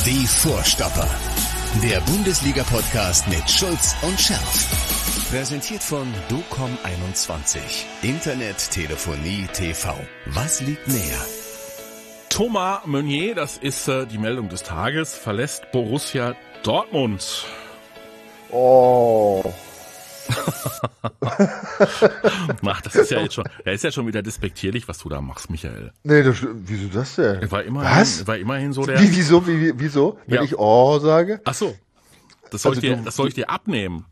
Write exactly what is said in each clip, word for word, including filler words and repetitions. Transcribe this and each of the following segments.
Die Vorstopper. Der Bundesliga-Podcast mit Schulz und Scherf. Präsentiert von docom einundzwanzig. Internet, Telefonie, T V. Was liegt näher? Thomas Meunier, das ist äh, die Meldung des Tages, verlässt Borussia Dortmund. Oh. Ach, das ist ja jetzt schon, er ist ja schon wieder despektierlich, was du da machst, Michael. Nee, das, wieso das denn? Er war immerhin, Was? war immerhin so der... Wie, wieso, wie, wieso? Wenn Ja. ich oh sage? Ach so, das soll, Also ich dir, du- das soll ich dir abnehmen.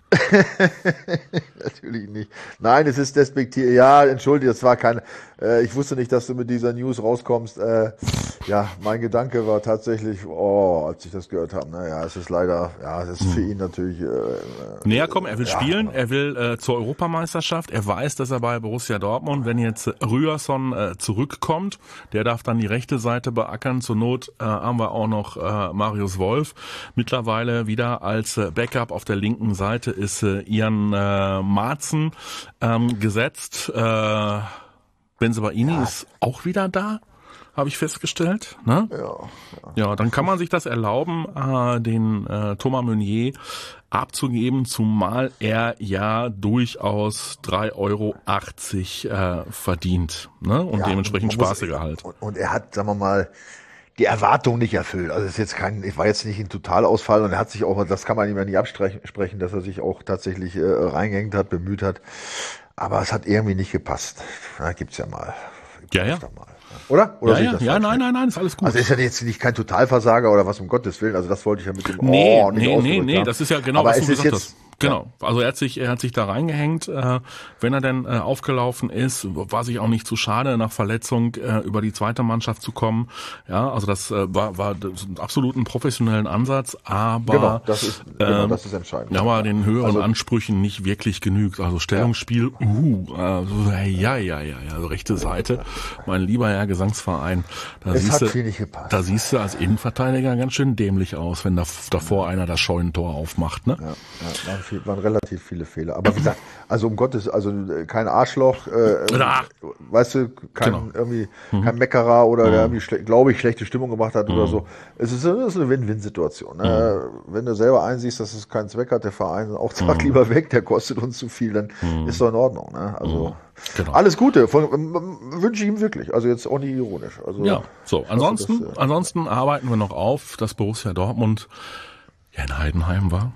Natürlich nicht. Nein, es ist despektierlich. Ja, entschuldige, das war keine, äh, ich wusste nicht, dass du mit dieser News rauskommst. Äh, ja, mein Gedanke war tatsächlich, oh, als ich das gehört habe, naja, es ist leider, ja, es ist für ihn natürlich, äh, Näher kommen, er will Ja. spielen, er will äh, zur Europameisterschaft, er weiß, dass er bei Borussia Dortmund, wenn jetzt äh, Ryerson äh, zurückkommt, der darf dann die rechte Seite beackern, zur Not äh, haben wir auch noch äh, Marius Wolf, mittlerweile wieder als äh, Backup auf der linken Seite ist äh, Ian äh, Marzen ähm, gesetzt, äh, Bensebaini Ja. ist auch wieder da, habe ich festgestellt, ne? ja, ja. Ja, dann kann man sich das erlauben, äh, den äh, Thomas Meunier abzugeben, zumal er ja durchaus drei Euro achtzig äh, verdient, ne? Und Ja, dementsprechend man muss- spaßige Gehalt. Und, und er hat, sagen wir mal, die Erwartung nicht erfüllt. Also es ist jetzt kein, ich war jetzt nicht ein Totalausfall und er hat sich auch, das kann man ihm ja nicht absprechen, dass er sich auch tatsächlich äh, reingehängt hat, bemüht hat. Aber es hat irgendwie nicht gepasst. Na, gibt's ja mal. Gibt's Ja, ja. öfter mal. Oder? Oder Ja, sehe ich ja, das ja, falsch? nein, nein, nein, ist alles gut. Also ist ja jetzt nicht kein Totalversager oder was, um Gottes Willen. Also das wollte ich ja mit dem Nee, Oh nicht nee, nee, ausgedrückt nee, haben. das ist ja genau, Aber was es du ist gesagt jetzt, hast. Genau, also er hat sich, er hat sich da reingehängt, äh, wenn er denn äh, aufgelaufen ist, war sich auch nicht zu schade, nach Verletzung äh, über die zweite Mannschaft zu kommen. Ja, also das äh, war, war das einen absoluten professionellen Ansatz, aber Genau, das ist, genau, ähm, das ist entscheidend. ja, aber den höheren Also- Ansprüchen nicht wirklich genügt. Also Stellungsspiel, uh, also, ja, ja, ja, ja, also rechte Seite, mein lieber Herr Gesangsverein, da Es siehst hat du, viel nicht gepasst. da siehst du als Innenverteidiger ganz schön dämlich aus, wenn da davor einer das Scheunentor aufmacht, ne? Ja, ja, waren, viel, waren relativ viele Fehler. Aber wie gesagt, also um Gottes, also äh, kein Arschloch, äh, Ah. weißt du, kein Genau. irgendwie kein Meckerer oder der irgendwie, schle- glaube ich, schlechte Stimmung gemacht hat oder so. Es ist, es ist eine Win-Win-Situation. Ne? Wenn du selber einsiehst, dass es keinen Zweck hat, der Verein auch sagt, lieber weg, der kostet uns zu viel, dann ist doch in Ordnung. Ne? Also Genau. alles Gute, von, ähm, wünsche ich ihm wirklich. Also jetzt auch nicht ironisch. Also Ja, so. Ansonsten, das, äh, ansonsten arbeiten wir noch auf, dass Borussia Dortmund ja in Heidenheim war.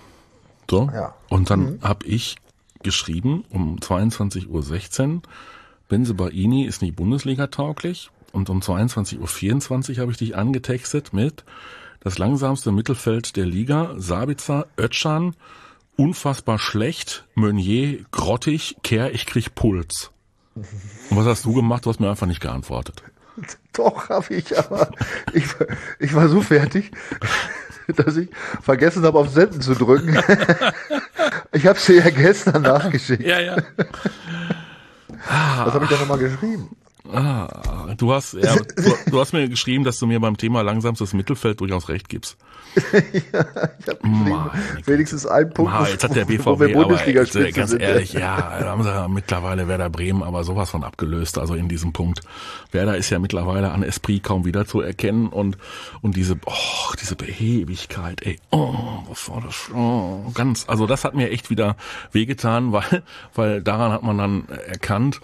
So. Ja. Und dann habe ich geschrieben um zweiundzwanzig Uhr sechzehn, Bensebaini ist nicht Bundesliga-tauglich. Und um zweiundzwanzig Uhr vierundzwanzig habe ich dich angetextet mit das langsamste Mittelfeld der Liga, Sabitzer, Özcan, unfassbar schlecht, Meunier, grottig, Kehr, ich krieg Puls. Und was hast du gemacht? Du hast mir einfach nicht geantwortet. Doch, habe ich, aber ich, ich war so fertig, dass ich vergessen habe, auf Senden zu drücken. Ich habe es dir ja gestern nachgeschickt. Ja, ja. Was habe ich da nochmal geschrieben? Ah, du hast, ja, du, du hast mir geschrieben, dass du mir beim Thema langsamstes Mittelfeld durchaus recht gibst. Ich habe geschrieben, Meine Güte. wenigstens ein Punkt, Ah, jetzt hat der wo B V wir B aber, Bundesliga-Spitze jetzt, ganz sind. ehrlich, ja, da haben sie ja mittlerweile Werder Bremen aber sowas von abgelöst, also in diesem Punkt. Werder ist ja mittlerweile an Esprit kaum wieder zu erkennen und, und diese, oh, diese Behebigkeit, ey, oh, was war das, oh, ganz, also das hat mir echt wieder wehgetan, weil, weil daran hat man dann erkannt,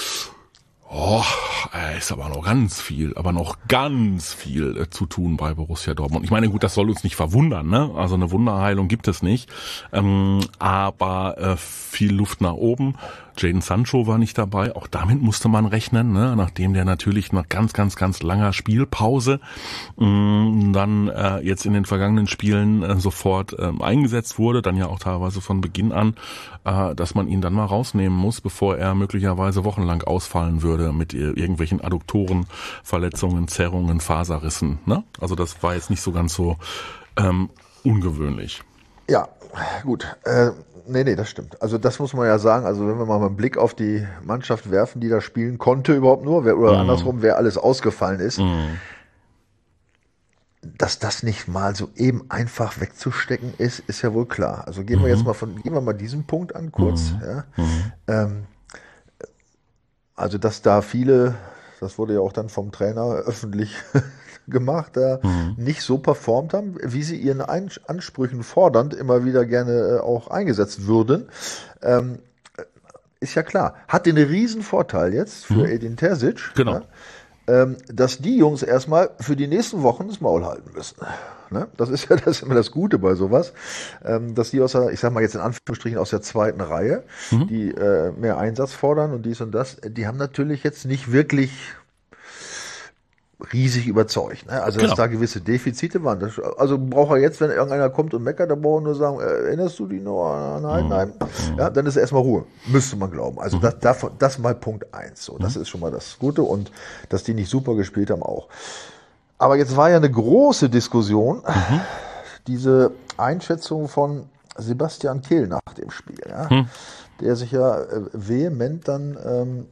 oh, äh, ist aber noch ganz viel, aber noch ganz viel äh, zu tun bei Borussia Dortmund. Ich meine, gut, das soll uns nicht verwundern, ne? Also eine Wunderheilung gibt es nicht, ähm, aber äh, viel Luft nach oben. Jadon Sancho war nicht dabei, auch damit musste man rechnen, ne? Nachdem der natürlich nach ganz, ganz, ganz langer Spielpause mh, dann äh, jetzt in den vergangenen Spielen äh, sofort äh, eingesetzt wurde, dann ja auch teilweise von Beginn an, äh, dass man ihn dann mal rausnehmen muss, bevor er möglicherweise wochenlang ausfallen würde mit äh, irgendwelchen Adduktoren, Verletzungen, Zerrungen, Faserrissen, ne? Also das war jetzt nicht so ganz so ähm, ungewöhnlich. Ja, gut. Äh, nee, nee, das stimmt. Also das muss man ja sagen. Also wenn wir mal einen Blick auf die Mannschaft werfen, die da spielen konnte überhaupt nur, wer, oder Mhm. andersrum, wer alles ausgefallen ist, Mhm. dass das nicht mal so eben einfach wegzustecken ist, ist ja wohl klar. Also gehen wir jetzt mal von, gehen wir mal diesen Punkt an kurz. Ja. Ähm, also dass da viele, das wurde ja auch dann vom Trainer öffentlich gemacht, da mhm. nicht so performt haben, wie sie ihren Ansprüchen fordernd immer wieder gerne auch eingesetzt würden. Ähm, ist ja klar. Hat den riesen Vorteil jetzt für mhm. Edin Terzic, genau. ja, ähm, dass die Jungs erstmal für die nächsten Wochen das Maul halten müssen. Ne? Das ist ja das ist immer das Gute bei sowas, ähm, dass die aus der, ich sag mal jetzt in Anführungsstrichen aus der zweiten Reihe, mhm. die äh, mehr Einsatz fordern und dies und das, die haben natürlich jetzt nicht wirklich riesig überzeugt. Ne? Also, genau. dass da gewisse Defizite waren. Das, also braucht er jetzt, wenn irgendeiner kommt und meckert, dann braucht er nur sagen, erinnerst du dich noch an Heidenheim? Mhm. Ja, dann ist erstmal Ruhe. Müsste man glauben. Also mhm. das, das, das mal Punkt eins. So, das mhm. ist schon mal das Gute und dass die nicht super gespielt haben auch. Aber jetzt war ja eine große Diskussion, mhm. diese Einschätzung von Sebastian Kehl nach dem Spiel, ja? mhm. der sich ja äh, vehement dann ähm,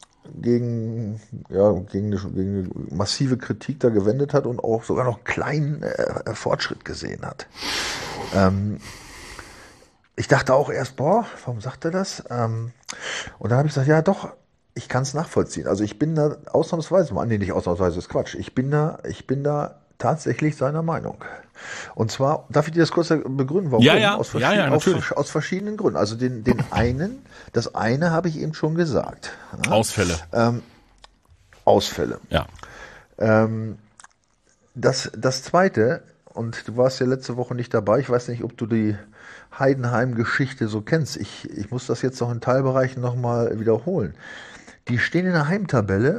gegen, ja, gegen, eine, gegen eine massive Kritik da gewendet hat und auch sogar noch kleinen äh, Fortschritt gesehen hat. Ähm, ich dachte auch erst, boah, warum sagt er das? Ähm, und dann habe ich gesagt, ja doch, ich kann es nachvollziehen. Also ich bin da ausnahmsweise, nee, nicht ausnahmsweise, ist Quatsch. Ich bin da, ich bin da tatsächlich seiner Meinung. Und zwar, darf ich dir das kurz begründen, warum? Ja, ja, aus, ja, ja, aus, aus verschiedenen Gründen. Also den, den einen, das eine habe ich eben schon gesagt. Ja? Ausfälle. Ähm, Ausfälle. Ja. Ähm, das, das zweite, und du warst ja letzte Woche nicht dabei, ich weiß nicht, ob du die Heidenheim-Geschichte so kennst. Ich, ich muss das jetzt noch in Teilbereichen nochmal wiederholen. Die stehen in der Heimtabelle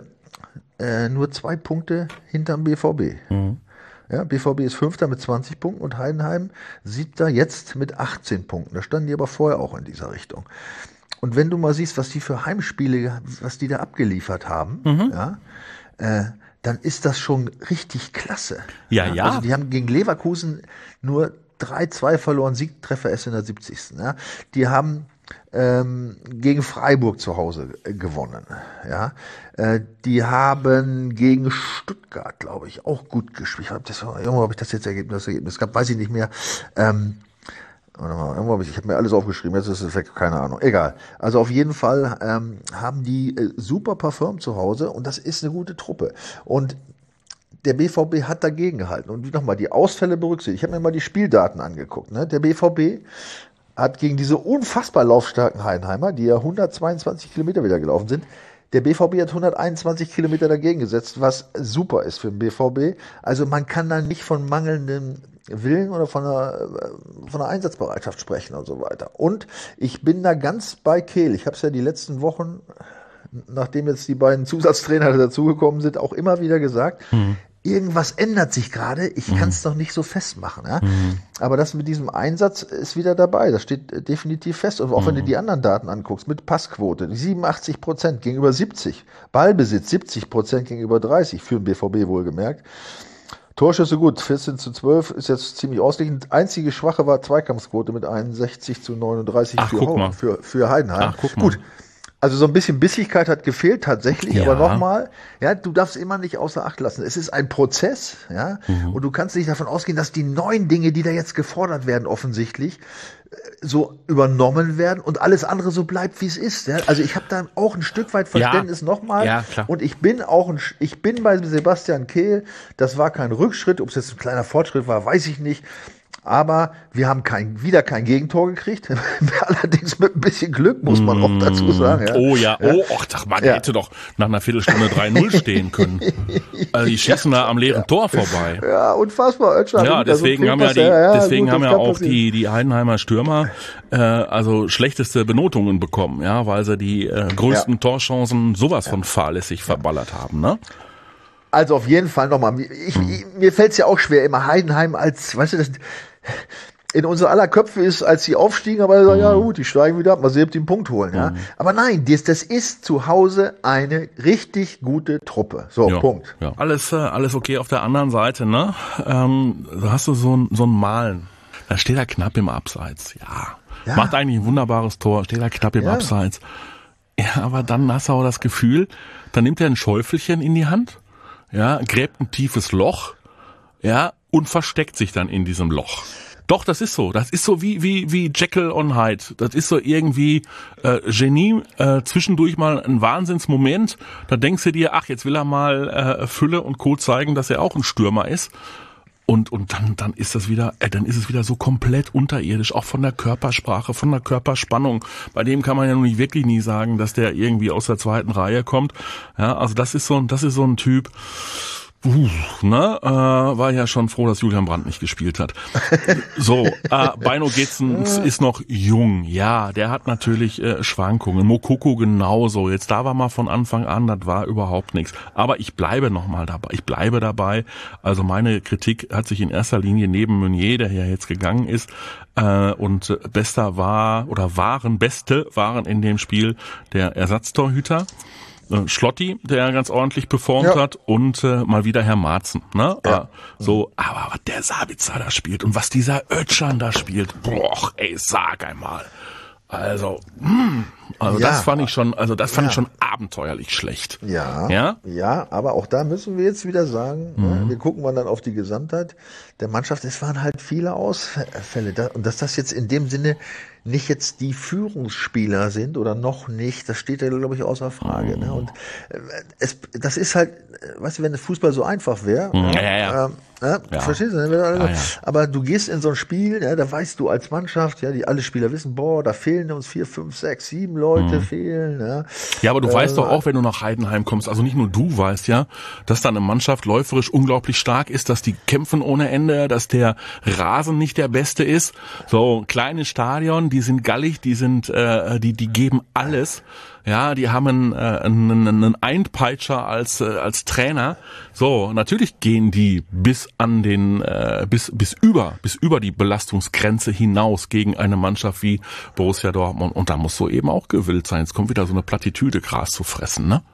äh, nur zwei Punkte hinterm B V B. Mhm. Ja, B V B ist Fünfter mit zwanzig Punkten und Heidenheim Siebter jetzt mit achtzehn Punkten. Da standen die aber vorher auch in dieser Richtung. Und wenn du mal siehst, was die für Heimspiele, was die da abgeliefert haben, mhm. ja, äh, dann ist das schon richtig klasse. Ja, ja. Also die haben gegen Leverkusen nur drei zwei verloren, Siegtreffer erst in der siebzigsten Ja. Die haben ähm, gegen Freiburg zu Hause äh, gewonnen. Ja. Äh, die haben gegen Stuttgart, glaube ich, auch gut gespielt. Das, irgendwo habe ich das jetzt Ergebnis, das Ergebnis gab, weiß ich nicht mehr. Ähm, Irgendwo habe ich, ich habe mir alles aufgeschrieben, jetzt ist es weg, keine Ahnung. Egal. Also auf jeden Fall ähm, haben die äh, super performt zu Hause und das ist eine gute Truppe. Und der B V B hat dagegen gehalten. Und nochmal, die Ausfälle berücksichtigt. Ich habe mir mal die Spieldaten angeguckt. Ne? Der B V B hat gegen diese unfassbar laufstarken Heidenheimer, die ja hundertzweiundzwanzig Kilometer wieder gelaufen sind, der B V B hat hunderteinundzwanzig Kilometer dagegen gesetzt, was super ist für den B V B. Also man kann da nicht von mangelndem Willen oder von einer, von einer Einsatzbereitschaft sprechen und so weiter. Und ich bin da ganz bei Kehl. Ich habe es ja die letzten Wochen, nachdem jetzt die beiden Zusatztrainer dazugekommen sind, auch immer wieder gesagt, mhm. irgendwas ändert sich gerade, ich mhm. kann es doch nicht so festmachen. Ja? Mhm. Aber das mit diesem Einsatz ist wieder dabei, das steht definitiv fest. Und auch mhm. wenn du die anderen Daten anguckst, mit Passquote, siebenundachtzig Prozent gegenüber siebzig, Ballbesitz siebzig Prozent gegenüber dreißig, für den B V B wohlgemerkt. Torschüsse gut, vierzehn zu zwölf ist jetzt ziemlich ausgeglichen. Einzige Schwache war Zweikampfquote mit einundsechzig zu neununddreißig Ach, für, für, für Heidenheim. Ach, guck mal. Gut. Also so ein bisschen Bissigkeit hat gefehlt tatsächlich, ja. aber nochmal, ja, du darfst immer nicht außer Acht lassen. Es ist ein Prozess, ja, mhm. und du kannst nicht davon ausgehen, dass die neuen Dinge, die da jetzt gefordert werden, offensichtlich so übernommen werden und alles andere so bleibt, wie es ist. Ja? Also ich habe da auch ein Stück weit Verständnis ja. nochmal. Ja, klar. Und ich bin auch ein, ich bin bei Sebastian Kehl. Das war kein Rückschritt, ob es jetzt ein kleiner Fortschritt war, weiß ich nicht. Aber wir haben kein, wieder kein Gegentor gekriegt. Allerdings mit ein bisschen Glück, muss man auch dazu sagen. Ja. Oh ja, oh, ach, sag mal, der ja. hätte doch nach einer Viertelstunde drei null stehen können. Also die schießen ja, da am leeren ja. Tor vorbei. Ja, unfassbar. Özcan, ja, deswegen so haben ja die, ja, deswegen gut, haben ja auch die, die Heidenheimer Stürmer, äh, also schlechteste Benotungen bekommen, ja, weil sie die äh, größten ja. Torchancen sowas von fahrlässig verballert haben, ne? Also auf jeden Fall nochmal, ich, ich, mir fällt es ja auch schwer, immer Heidenheim als, weißt du, das in unser aller Köpfe ist, als sie aufstiegen, aber mhm. ja gut, die steigen wieder ab, mal sehen, ob die einen Punkt holen. Ja? Mhm. Aber nein, das, das ist zu Hause eine richtig gute Truppe. So, ja, Punkt. Ja. Alles, äh, alles okay auf der anderen Seite, ne? Ähm, da hast du so ein, so ein Malen. Da steht er knapp im Abseits, ja. ja. Macht eigentlich ein wunderbares Tor, steht er knapp im ja. Abseits. Ja, aber dann hast du auch das Gefühl, dann nimmt er ein Schäufelchen in die Hand, ja, gräbt ein tiefes Loch, ja, und versteckt sich dann in diesem Loch. Doch, das ist so. Das ist so wie wie wie Jekyll on Hyde. Das ist so irgendwie äh, Genie, äh, zwischendurch mal ein Wahnsinnsmoment. Da denkst du dir, ach, jetzt will er mal äh, Fülle und Co. zeigen, dass er auch ein Stürmer ist. Und und dann dann ist das wieder, äh, dann ist es wieder so komplett unterirdisch, auch von der Körpersprache, von der Körperspannung. Bei dem kann man ja nun nicht wirklich nie sagen, dass der irgendwie aus der zweiten Reihe kommt. Ja, also das ist so ein das ist so ein Typ. Uh, ne, äh, war ja schon froh, dass Julian Brandt nicht gespielt hat. So, äh, Beino Getzens ist noch jung, ja, der hat natürlich äh, Schwankungen. Mokoko genauso. Jetzt da war mal von Anfang an, das war überhaupt nichts. Aber ich bleibe noch mal dabei. Ich bleibe dabei. Also meine Kritik hat sich in erster Linie neben Meunier, der ja jetzt gegangen ist, äh, und äh, bester war oder waren beste waren in dem Spiel der Ersatztorhüter. Schlotti, der ganz ordentlich performt ja. hat, und äh, mal wieder Herr Marzen, ne? Ja. Äh, so, aber was der Sabitzer da spielt und was dieser Özcan da spielt, boah, ey, sag einmal. Also, mh, also ja. das fand ich schon, also das fand ja. ich schon abenteuerlich schlecht. Ja, ja, ja, aber auch da müssen wir jetzt wieder sagen, mhm. ne, wir gucken mal dann auf die Gesamtheit der Mannschaft. Es waren halt viele Ausfälle, und dass das jetzt in dem Sinne nicht jetzt die Führungsspieler sind oder noch nicht, das steht ja, glaube ich, außer Frage. Mhm. Ne? Und äh, es, das ist halt, weißt du, wenn der Fußball so einfach wäre, mhm. ja, ja, ja. Äh, ja, ja. verstehst du? Ja, ja. Aber du gehst in so ein Spiel, ja, da weißt du als Mannschaft, ja, die alle Spieler wissen, boah, da fehlen uns vier, fünf, sechs, sieben Leute mhm. fehlen. Ja, ja aber du äh, weißt doch auch, wenn du nach Heidenheim Heidenheim kommst, also nicht nur du weißt ja, dass dann eine Mannschaft läuferisch unglaublich stark ist, dass die kämpfen ohne Ende, dass der Rasen nicht der beste ist. So kleines Stadion, die sind gallig, die sind, äh, die die geben alles. Ja, die haben einen, äh, einen, einen Einpeitscher als äh, als Trainer. So, natürlich gehen die bis an den äh, bis bis über bis über die Belastungsgrenze hinaus gegen eine Mannschaft wie Borussia Dortmund, und da musst du eben auch gewillt sein. Jetzt kommt wieder so eine Plattitüde, Gras zu fressen, ne?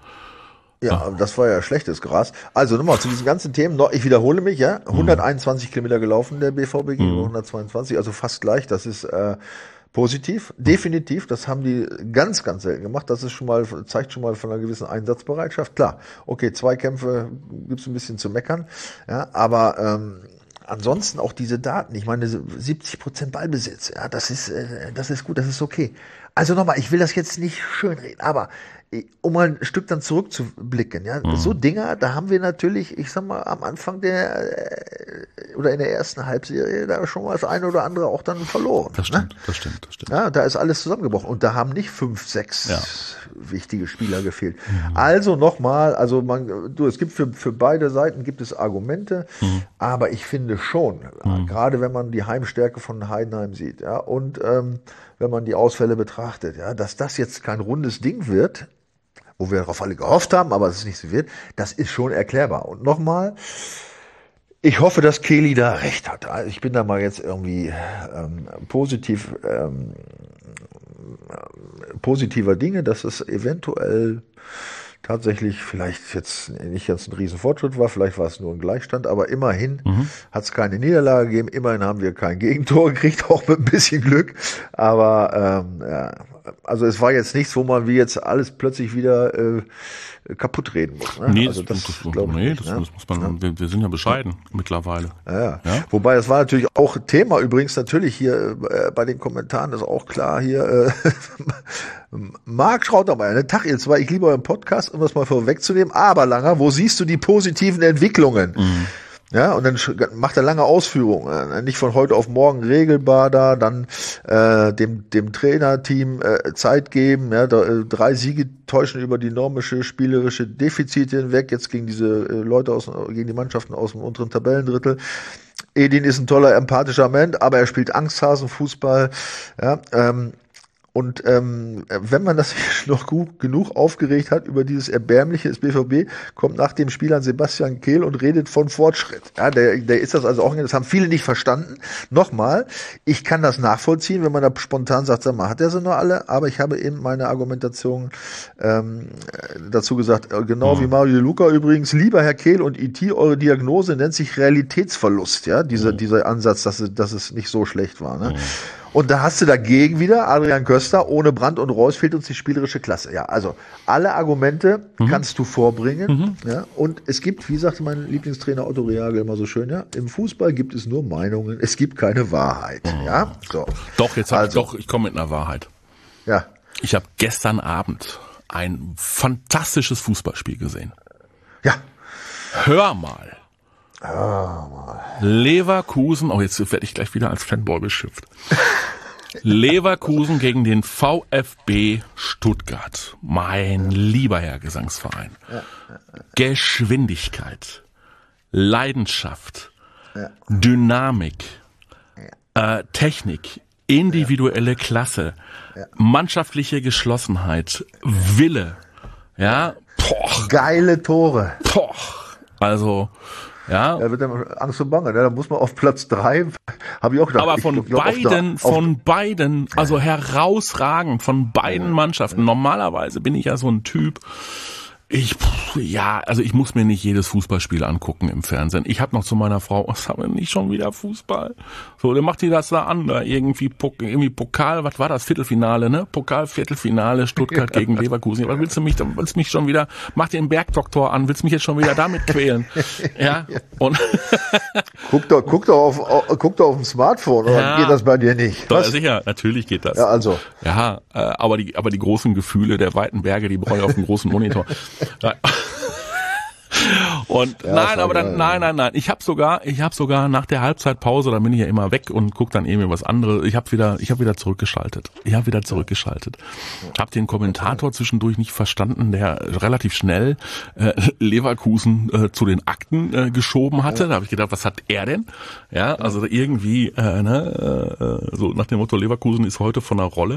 Ja, das war ja schlechtes Gras. Also nochmal zu diesen ganzen Themen, noch, ich wiederhole mich, ja, hunderteinundzwanzig mhm. Kilometer gelaufen der B V B gegen mhm. hundertzweiundzwanzig, also fast gleich. Das ist äh, positiv, definitiv. Das haben die ganz, ganz selten gemacht. Das ist schon mal, zeigt schon mal von einer gewissen Einsatzbereitschaft. Klar, okay, zwei Kämpfe gibt's ein bisschen zu meckern, ja, aber ähm, ansonsten auch diese Daten. Ich meine, siebzig Prozent Ballbesitz, ja, das ist, äh, das ist gut, das ist okay. Also nochmal, ich will das jetzt nicht schönreden, aber um mal ein Stück dann zurückzublicken, ja, mhm. so Dinger, da haben wir natürlich, ich sag mal, am Anfang der oder in der ersten Halbserie da schon mal das eine oder andere auch dann verloren. Das stimmt, ne? das stimmt, das stimmt. Ja, da ist alles zusammengebrochen und da haben nicht fünf, sechs ja. wichtige Spieler gefehlt. Mhm. Also nochmal, also man, du, es gibt für für beide Seiten gibt es Argumente, mhm. aber ich finde schon, mhm. gerade wenn man die Heimstärke von Heidenheim sieht, ja, und ähm, wenn man die Ausfälle betrachtet, ja, dass das jetzt kein rundes Ding wird, wo wir darauf alle gehofft haben, aber es nicht so wird, das ist schon erklärbar. Und nochmal, ich hoffe, dass Kelly da recht hat. Also ich bin da mal jetzt irgendwie ähm, positiv ähm, positiver Dinge, dass es eventuell tatsächlich vielleicht jetzt nicht jetzt ein Riesenfortschritt war, vielleicht war es nur ein Gleichstand, aber immerhin mhm. hat es keine Niederlage gegeben, immerhin haben wir kein Gegentor gekriegt, auch mit ein bisschen Glück, aber ähm, ja, also es war jetzt nichts, wo man wie jetzt alles plötzlich wieder äh, kaputt reden muss. Ne? Nee, also das, das, das, das, nee, nicht, das, ne? das muss man, ja. wir, wir sind ja bescheiden ja. mittlerweile. Ja, ja. Ja? Wobei, es war natürlich auch Thema übrigens natürlich hier äh, bei den Kommentaren, ist auch klar hier, äh, Marc Schrautermeier, ne? Tag ihr zwei, ich liebe euren Podcast, um das mal vorwegzunehmen, aber Langer, wo siehst du die positiven Entwicklungen? Mhm. Ja, und dann macht er lange Ausführungen, nicht von heute auf morgen regelbar da, dann äh, dem dem Trainerteam äh, Zeit geben, ja, da, äh, drei Siege täuschen über die normische spielerische Defizite hinweg, jetzt gegen diese äh, Leute aus, gegen die Mannschaften aus dem unteren Tabellendrittel. Edin ist ein toller, empathischer Mensch, aber er spielt Angsthasenfußball, ja, ähm, und ähm, wenn man das noch gut genug aufgeregt hat über dieses Erbärmliche des B V B, kommt nach dem Spiel an Sebastian Kehl und redet von Fortschritt. Ja, der, der ist das also auch, das haben viele nicht verstanden. Nochmal, ich kann das nachvollziehen, wenn man da spontan sagt, sag mal, hat er sie noch alle? Aber ich habe eben meine Argumentation ähm, dazu gesagt, genau mhm. wie Mario Luca übrigens, lieber Herr Kehl und I T, eure Diagnose nennt sich Realitätsverlust, ja, dieser, mhm. dieser Ansatz, dass es, dass es nicht so schlecht war, ne? Mhm. Und da hast du dagegen wieder Adrian Köster, ohne Brandt und Reus fehlt uns die spielerische Klasse. Ja, also alle Argumente mhm. kannst du vorbringen. Mhm. Ja, und es gibt, wie sagte mein Lieblingstrainer Otto Rehagel immer so schön, ja, im Fußball gibt es nur Meinungen, es gibt keine Wahrheit. Mhm. Ja, so. Doch, jetzt hab also, ich, doch, ich komme mit einer Wahrheit. Ja. Ich habe gestern Abend ein fantastisches Fußballspiel gesehen. Ja. Hör mal. Hör mal. Leverkusen, oh jetzt werde ich gleich wieder als Fanboy beschimpft. Leverkusen gegen den VfB Stuttgart. Mein lieber Herr Gesangsverein. Ja, ja, ja. Geschwindigkeit, Leidenschaft, ja. Dynamik, ja. Äh, Technik, individuelle Klasse, ja. mannschaftliche Geschlossenheit, Wille, ja, poch. Geile Tore. Poch. Also, ja. Da wird dann Angst und Bange, ne? Da muss man auf Platz drei, habe ich auch gedacht. Aber von ich glaub, beiden, der, von beiden, also herausragend von beiden Mannschaften. Normalerweise bin ich ja so ein Typ, ich, ja, also ich muss mir nicht jedes Fußballspiel angucken im Fernsehen. Ich habe noch zu meiner Frau, was haben wir nicht schon wieder Fußball? So, dann macht die das da an, da irgendwie, irgendwie Pokal, was war das, Viertelfinale, ne? Pokal, Viertelfinale, Stuttgart gegen Leverkusen. Was willst du mich, willst du mich schon wieder, mach dir den Bergdoktor an, willst du mich jetzt schon wieder damit quälen? Ja, und. guck doch, guck doch auf, guck doch auf dem Smartphone, oder ja, geht das bei dir nicht? Doch, sicher, natürlich geht das. Ja, also. Ja, äh, aber die, aber die großen Gefühle der weiten Berge, die brauche ich auf dem großen Monitor. Nein. Und ja, nein, aber dann, nein, nein, nein. Ich habe sogar, ich habe sogar nach der Halbzeitpause, da bin ich ja immer weg und guck dann irgendwie was anderes. Ich habe wieder, ich habe wieder zurückgeschaltet. Ich habe wieder zurückgeschaltet. Habe den Kommentator zwischendurch nicht verstanden, der relativ schnell äh, Leverkusen äh, zu den Akten äh, geschoben hatte. Da habe ich gedacht, was hat er denn? Ja, also irgendwie, äh, ne, äh, so nach dem Motto Leverkusen ist heute von der Rolle.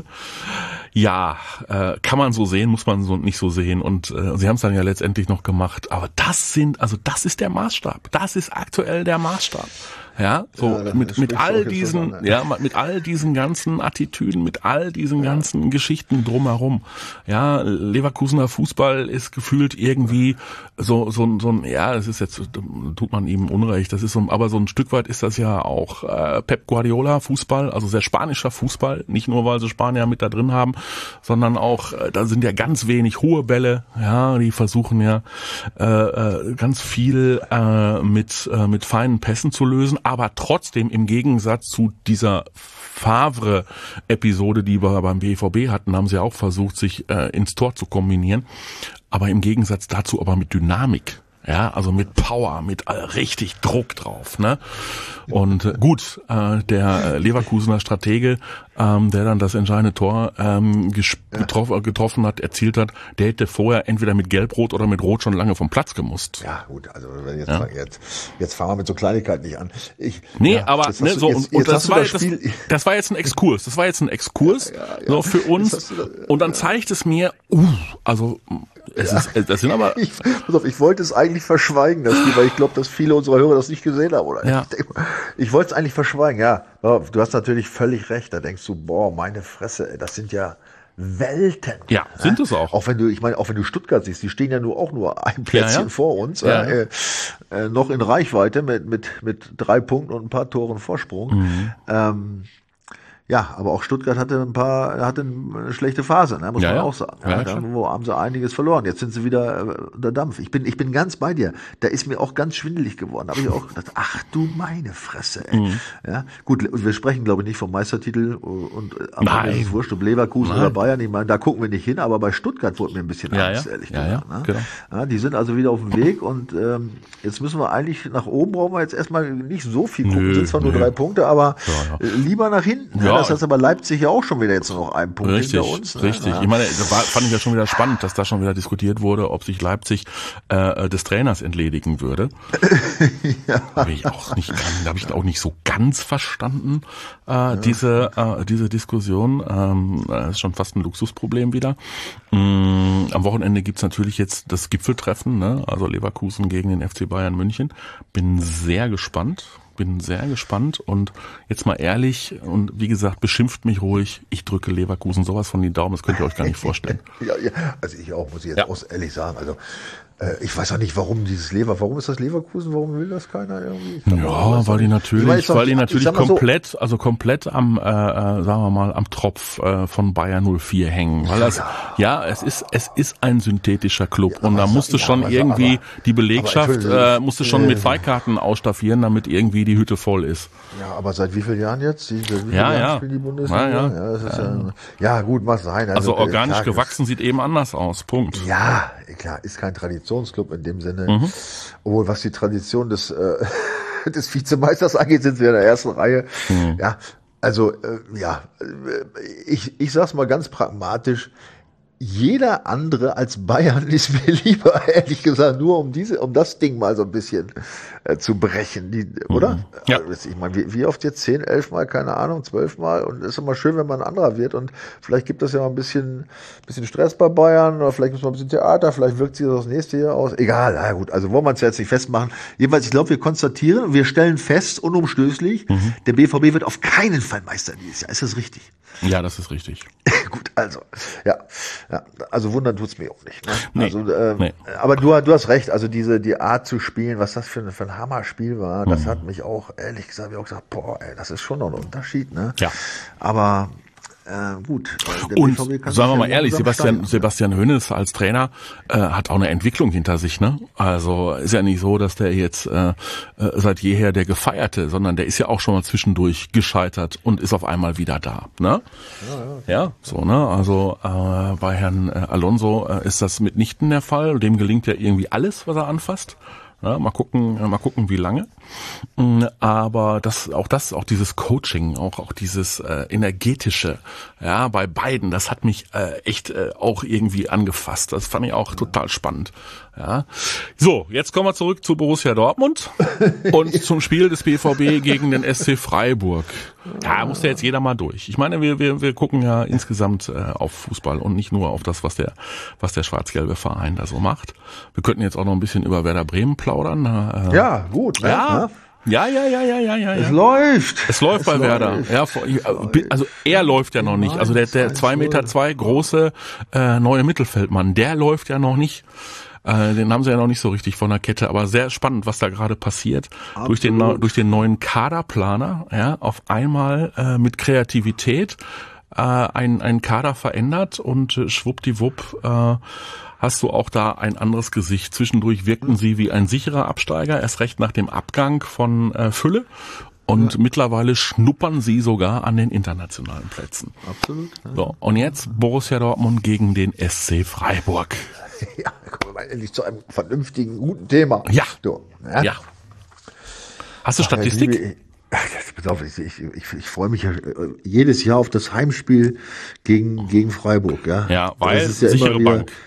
Ja, äh, kann man so sehen, muss man so nicht so sehen. Und äh, sie haben es dann ja letztendlich noch gemacht. Aber das sind, also das ist der Maßstab. Das ist aktuell der Maßstab. Ja, so ja, mit mit all diesen, an, ja, mit all diesen ganzen Attitüden, mit all diesen ja. ganzen Geschichten drumherum. Ja, Leverkusener Fußball ist gefühlt irgendwie so so so ein, ja, das ist jetzt, tut man ihm Unrecht. Das ist so, aber so ein Stück weit ist das ja auch äh, Pep Guardiola Fußball, also sehr spanischer Fußball. Nicht nur weil sie Spanier mit da drin haben, sondern auch äh, da sind ja ganz wenig hohe Bälle. Ja, die versuchen ja äh, äh, ganz viel äh, mit äh, mit feinen Pässen zu lösen. Aber trotzdem im Gegensatz zu dieser Favre-Episode, die wir beim B V B hatten, haben sie auch versucht, sich äh, ins Tor zu kombinieren. Aber im Gegensatz dazu aber mit Dynamik. Ja, also mit Power, mit äh, richtig Druck drauf, ne? Und äh, gut, äh, der Leverkusener Stratege, ähm, der dann das entscheidende Tor ähm, ges- ja. getroffen, getroffen hat, erzielt hat, der hätte vorher entweder mit Gelb-Rot oder mit Rot schon lange vom Platz gemusst. Ja, gut, also wenn jetzt, ja. jetzt, jetzt fangen wir mit so Kleinigkeiten nicht an. Ich, nee, ja, aber ne, du, so jetzt, und, jetzt und das war das, das, das war jetzt ein Exkurs, das war jetzt ein Exkurs ja, ja, ja. so für uns. Das, und dann zeigt es mir, uh, also es ja. ist, das sind aber. Ich, pass auf, ich wollte es eigentlich verschweigen, das Spiel, weil ich glaube, dass viele unserer Hörer das nicht gesehen haben, oder? Ja. Ich, ich wollte es eigentlich verschweigen, ja. Du hast natürlich völlig recht. Da denkst du, boah, meine Fresse, das sind ja Welten. Ja, sind es auch. Auch wenn du, ich meine, auch wenn du Stuttgart siehst, die stehen ja nur auch nur ein Plätzchen ja, ja. vor uns, ja, äh, äh, noch in Reichweite mit mit mit drei Punkten und ein paar Toren Vorsprung. Mhm. Ähm, Ja, aber auch Stuttgart hatte ein paar, hatte eine schlechte Phase, ne, muss ja, man ja. auch sagen. Ja, ja, da haben sie einiges verloren. Jetzt sind sie wieder äh, unter Dampf. Ich bin, ich bin ganz bei dir. Da ist mir auch ganz schwindelig geworden. Da habe ich auch gedacht, ach du meine Fresse. Ey. Mhm. Ja, gut, wir sprechen glaube ich nicht vom Meistertitel und am Ende ist es wurscht, ob Leverkusen Nein. oder Bayern. Ich meine, da gucken wir nicht hin. Aber bei Stuttgart wurde mir ein bisschen ja, Angst, ja. ehrlich ja, gesagt. Ja, ne? genau. Ja, die sind also wieder auf dem Weg und ähm, jetzt müssen wir eigentlich nach oben brauchen wir jetzt erstmal nicht so viel gucken. Nö, sind zwar nö. nur drei Punkte, aber ja, ja. lieber nach hinten. Ja. Das heißt aber Leipzig ja auch schon wieder jetzt noch einen Punkt richtig, hinter uns. Ne? Richtig, Ja. Ich meine, das war, fand ich ja schon wieder spannend, dass da schon wieder diskutiert wurde, ob sich Leipzig äh, des Trainers entledigen würde. ja. Habe ich auch nicht, habe ich auch nicht so ganz verstanden, äh, ja. diese äh, diese Diskussion. Ähm, das ist schon fast ein Luxusproblem wieder. Ähm, am Wochenende gibt's natürlich jetzt das Gipfeltreffen, ne? Also Leverkusen gegen den F C Bayern München. Bin sehr gespannt. Bin sehr gespannt und jetzt mal ehrlich und wie gesagt, beschimpft mich ruhig, ich drücke Leverkusen sowas von die Daumen, das könnt ihr euch gar nicht vorstellen. ja, ja, also ich auch, muss ich jetzt ja. auch ehrlich sagen, also Äh, ich weiß auch nicht, warum dieses Lever, warum ist das Leverkusen, warum will das keiner irgendwie? Glaub, ja, weil die natürlich, weiß, weil die natürlich komplett, so, also komplett am, äh, sagen wir mal, am Tropf äh, von Bayern null vier hängen. Weil das, ja, ja es ist, es ist ein synthetischer Club ja, und da musste ja, schon aber, irgendwie aber, die Belegschaft äh, musste schon äh, mit Freikarten ausstaffieren, damit irgendwie die Hütte voll ist. Ja, aber seit wie vielen Jahren jetzt? Die, wie ja, Jahren ja. spielt die Bundesliga? Ja, ja. Ja, das ist ja. Ja, ja, gut, mag sein. Also, also organisch klar, gewachsen sieht eben anders aus. Punkt. Ja, klar, ist kein Traditionsclub in dem Sinne. Mhm. Obwohl, was die Tradition des, äh, des Vizemeisters angeht, sind wir in der ersten Reihe. Mhm. Ja, also, äh, ja, ich, ich sag's mal ganz pragmatisch. Jeder andere als Bayern ist mir lieber, ehrlich gesagt, nur um diese, um das Ding mal so ein bisschen äh, zu brechen, die, oder? Mhm. Ja. Also, ich meine, wie, wie oft jetzt? Zehn, elf Mal, keine Ahnung, zwölf Mal. Und es ist immer schön, wenn man ein anderer wird. Und vielleicht gibt es ja mal ein bisschen, bisschen Stress bei Bayern oder vielleicht muss man ein bisschen Theater, vielleicht wirkt sich das das nächste Jahr aus. Egal, na gut. Also wollen wir uns jetzt nicht festmachen. Jedenfalls, ich glaube, wir konstatieren, wir stellen fest, unumstößlich, mhm. der B V B wird auf keinen Fall Meister dieses Jahr. Ist das richtig? Ja, das ist richtig. Gut, also, ja, ja, also wundern tut's mir auch nicht. Ne? Nee, also, äh, nee. Aber du, du hast recht, also diese, die Art zu spielen, was das für ein, für ein Hammerspiel war, das mhm. hat mich auch, ehrlich gesagt, ich auch gesagt, boah, ey, das ist schon noch ein Unterschied, ne? Ja. Aber, äh, gut. Und sagen wir mal ehrlich, Sebastian, Sebastian Hoeneß als Trainer äh, hat auch eine Entwicklung hinter sich, ne? Also ist ja nicht so, dass der jetzt äh, seit jeher der Gefeierte, sondern der ist ja auch schon mal zwischendurch gescheitert und ist auf einmal wieder da, ne? Ja, ja, ja so, ne? Also äh, bei Herrn äh, Alonso äh, ist das mitnichten der Fall. Dem gelingt ja irgendwie alles, was er anfasst. Ja, mal gucken, mal gucken, wie lange. Aber das, auch das, auch dieses Coaching, auch auch dieses äh, energetische, ja, bei beiden, das hat mich äh, echt äh, auch irgendwie angefasst. Das fand ich auch total spannend. Ja. So, jetzt kommen wir zurück zu Borussia Dortmund und zum Spiel des B V B gegen den S C Freiburg. Ja, muss ja jetzt jeder mal durch. Ich meine, wir wir wir gucken ja insgesamt äh, auf Fußball und nicht nur auf das, was der was der schwarz-gelbe Verein da so macht. Wir könnten jetzt auch noch ein bisschen über Werder Bremen plaudern. Äh, ja, gut. Ne? Ja. Ja, ja, ja, ja, ja, ja. Es läuft. Es läuft es bei läuft. Werder. Ja, also er läuft ja noch nicht. Also der der zwei Meter zwei große äh, neue Mittelfeldmann, der läuft ja noch nicht. Äh, den haben sie ja noch nicht so richtig von der Kette, aber sehr spannend, was da gerade passiert. Absolut. Durch den durch den neuen Kaderplaner, ja, auf einmal äh, mit Kreativität äh, ein ein Kader verändert und äh, schwuppdiwupp äh, hast du auch da ein anderes Gesicht. Zwischendurch wirkten sie wie ein sicherer Absteiger, erst recht nach dem Abgang von äh, Fülle. Und ja. mittlerweile schnuppern sie sogar an den internationalen Plätzen. Absolut. Ja. So, und jetzt Borussia Dortmund gegen den S C Freiburg. Ja, kommen wir mal endlich zu einem vernünftigen, guten Thema. Ja. So, ja. ja. Hast du Ach, Statistik? Ja, liebe, pass auf, ich, ich, ich, ich freue mich ja jedes Jahr auf das Heimspiel gegen, gegen Freiburg. Ja, ja weil das ist ja sichere wieder, Bank.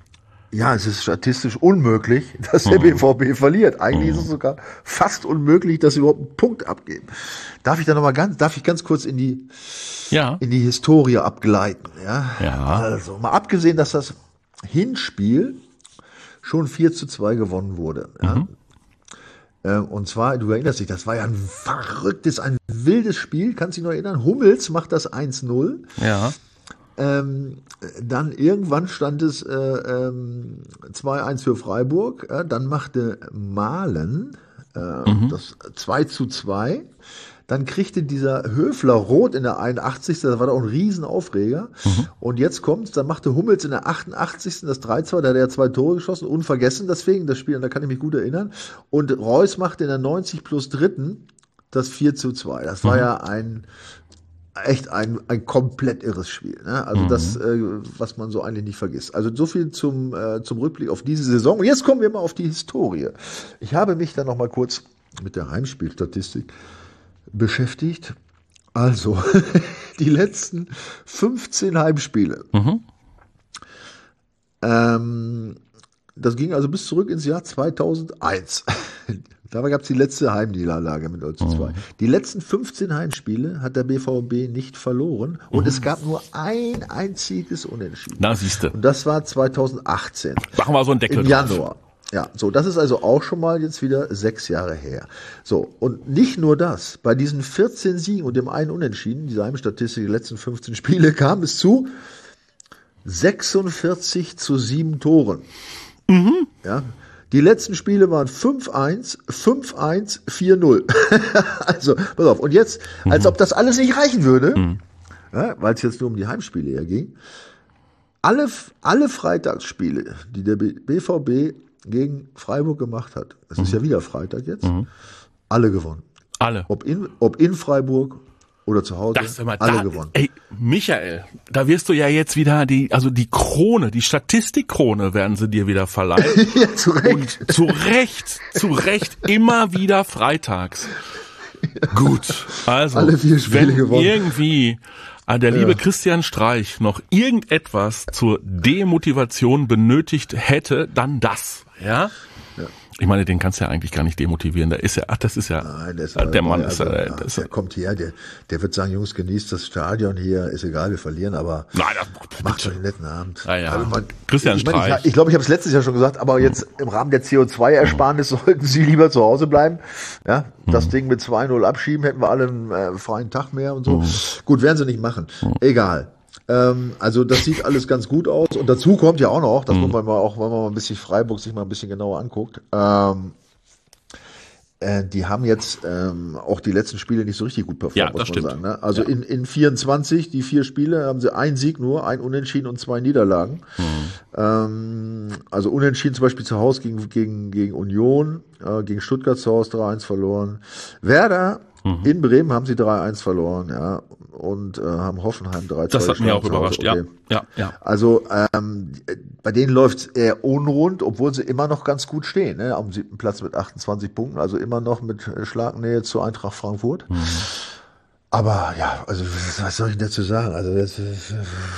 Ja, es ist statistisch unmöglich, dass der mhm. B V B verliert. Eigentlich mhm. ist es sogar fast unmöglich, dass sie überhaupt einen Punkt abgeben. Darf ich da noch mal ganz, darf ich ganz kurz in die, ja. in die Historie abgleiten? Ja. ja. Also, mal abgesehen, dass das Hinspiel schon vier zu zwei gewonnen wurde. Ja. Mhm. Und zwar, du erinnerst dich, das war ja ein verrücktes, ein wildes Spiel. Kannst dich noch erinnern? Hummels macht das eins null. Ja. Ähm, dann irgendwann stand es äh, ähm, zwei eins für Freiburg. Äh, dann machte Mahlen äh, mhm. das zwei zu zwei. Dann kriegte dieser Höfler rot in der einundachtzigsten Das war doch ein Riesenaufreger. Mhm. Und jetzt kommt's, dann machte Hummels in der achtundachtzigsten das drei zu zwei. Da hat er zwei Tore geschossen. Unvergessen deswegen, das Spiel, und da kann ich mich gut erinnern. Und Reus machte in der neunzig plus dritten das vier zu zwei. Das war mhm. ja ein echt ein, ein komplett irres Spiel. Ne? Also mhm. das, äh, was man so eigentlich nicht vergisst. Also so viel zum, äh, zum Rückblick auf diese Saison. Und jetzt kommen wir mal auf die Historie. Ich habe mich dann noch mal kurz mit der Heimspielstatistik beschäftigt. Also, die letzten fünfzehn Heimspiele. Mhm. Ähm, das ging also bis zurück ins Jahr zweitausendeins. Dabei gab es die letzte Heimniederlage mit null zu zwei. Mhm. Die letzten fünfzehn Heimspiele hat der B V B nicht verloren und mhm. es gab nur ein einziges Unentschieden. Na, siehste. Und das war zweitausendachtzehn. Machen wir so einen Deckel im Januar. Drauf. Ja, so, das ist also auch schon mal jetzt wieder sechs Jahre her. So, und nicht nur das, bei diesen vierzehn Siegen und dem einen Unentschieden, diese Heimstatistik, die letzten fünfzehn Spiele, kam es zu sechsundvierzig zu sieben Toren. Mhm. Ja. Die letzten Spiele waren fünf eins, fünf eins, vier null. Also, pass auf. Und jetzt, als mhm. ob das alles nicht reichen würde, mhm. ja, weil es jetzt nur um die Heimspiele hier ging, alle, alle Freitagsspiele, die der B V B gegen Freiburg gemacht hat, es mhm. ist ja wieder Freitag jetzt, mhm. alle gewonnen. Alle. Ob in, ob in Freiburg oder zu Hause, das immer, alle da, gewonnen. Ey, Michael, da wirst du ja jetzt wieder die, also die Krone, die Statistikkrone werden sie dir wieder verleihen. Ja, zu Recht. Und zu Recht, zu Recht immer wieder freitags. Ja. Gut, also, alle vier Spiele wenn gewonnen. Irgendwie der liebe ja. Christian Streich noch irgendetwas zur Demotivation benötigt hätte, dann das, ja? Ja. Ich meine, den kannst du ja eigentlich gar nicht demotivieren. Da ist ja, ach, das ist ja, Nein, das der Mann also, ist ja, ja, das der kommt hier, der, der wird sagen, Jungs, genießt das Stadion hier, ist egal, wir verlieren, aber nein, das, macht doch einen netten Abend. Ja, ja. Also man, Christian ich meine, Streich. Ich, ich glaube, ich habe es letztes Jahr schon gesagt, aber jetzt im Rahmen der C O zwei Ersparnis sollten Sie lieber zu Hause bleiben. Ja, das mhm. Ding mit zwei null abschieben, hätten wir alle einen äh, freien Tag mehr und so. Mhm. Gut, werden sie nicht machen. Mhm. Egal. Ähm, also das sieht alles ganz gut aus. Und dazu kommt ja auch noch, dass mhm. man mal auch, wenn man mal ein bisschen Freiburg sich mal ein bisschen genauer anguckt, ähm, äh, die haben jetzt ähm, auch die letzten Spiele nicht so richtig gut performt, ja, muss man stimmt. sagen. Ne? Also ja. in, in vierundzwanzig, die vier Spiele, haben sie einen Sieg nur, ein Unentschieden und zwei Niederlagen. Mhm. Ähm, also Unentschieden zum Beispiel zu Hause gegen, gegen, gegen Union, äh, gegen Stuttgart zu Hause drei eins verloren. Werder mhm. in Bremen haben sie drei eins verloren, ja, und äh, haben Hoffenheim drei zwei. Das hat mich auch überrascht, okay. ja. ja, ja. Also ähm, bei denen läuft's eher unrund, obwohl sie immer noch ganz gut stehen, ne? Am siebten Platz mit achtundzwanzig Punkten, also immer noch mit Schlagnähe zu Eintracht Frankfurt. Mhm. Aber ja, also was soll ich dazu sagen? Also das, das,